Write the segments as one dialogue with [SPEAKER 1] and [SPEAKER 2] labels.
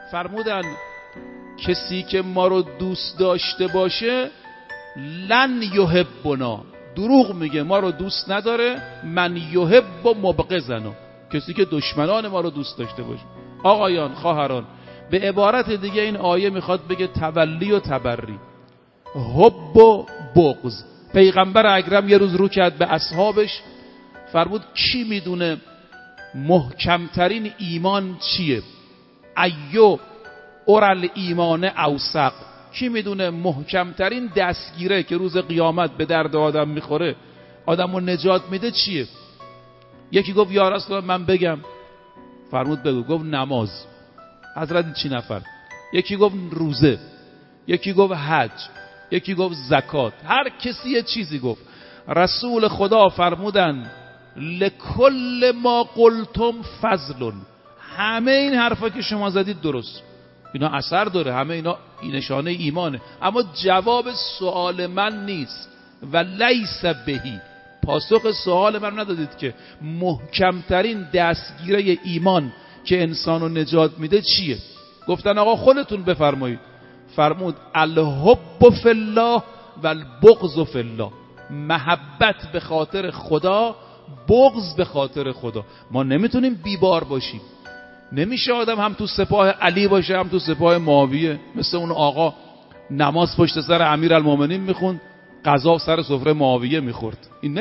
[SPEAKER 1] فرمودن کسی که ما رو دوست داشته باشه لن یحبنا، دروغ میگه، ما رو دوست نداره. من یحب مبغضنا، کسی که دشمنان ما رو دوست داشته باشه. آقایان، خواهران، به عبارت دیگه این آیه میخواد بگه تولی و تبری، حب و بغض. پیغمبر اکرم یه روز رو کرد به اصحابش، فرمود کی میدونه محکمترین ایمان چیه؟ ایو اورل ایمان اوسق، کی میدونه محکمترین دستگیره که روز قیامت به درد آدم میخوره، آدمو نجات میده چیه؟ یکی گفت یا رسول الله من بگم. فرمود بگو. گفت نماز. حضرت چی نفر؟ یکی گفت روزه، یکی گفت حج، یکی گفت زکات، هر کسی یه چیزی گفت. رسول خدا فرمودن لکل ما قلتم فضل، همه این حرفا که شما زدید درست، اینا اثر داره، همه اینا نشانه ایمانه، اما جواب سوال من نیست. و لیس بهی، پاسخ سوال من ندادید که محکمترین دستگیره ایمان که انسانو نجات میده چیه؟ گفتن آقا خودتون بفرمایید. فرمود الحب فی الله و البغض فی الله، محبت به خاطر خدا، بغض به خاطر خدا. ما نمیتونیم بیبار باشیم، نمیشه آدم هم تو سپاه علی باشه هم تو سپاه معاویه. مثل اون آقا نماز پشت سر امیرالمومنین میخوند، غذا سر سفره معاویه میخورد. این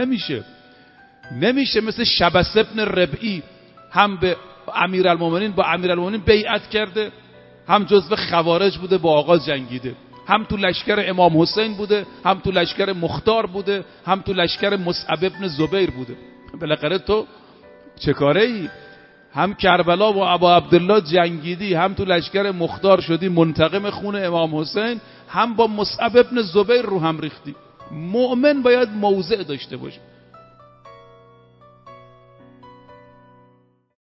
[SPEAKER 1] نمیشه. مثل شبس ابن ربعی، هم به امیرالمومنین با امیرالمومنین بیعت کرده، هم جزو خوارج بوده با آقا جنگیده، هم تو لشکر امام حسین بوده، هم تو لشکر مختار بوده، هم تو لشکر مصعب ابن زبیر بوده. بالاخره تو چه کاره ای؟ هم کربلا و ابا عبدالله جنگیدی، هم تو لشکر مختار شدی منتقم خون امام حسین، هم با مصعب ابن زبیر رو هم ریختی. مؤمن باید موضع داشته باشه.